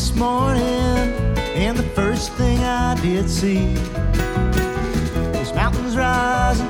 this morning, and the first thing I did see was mountains rising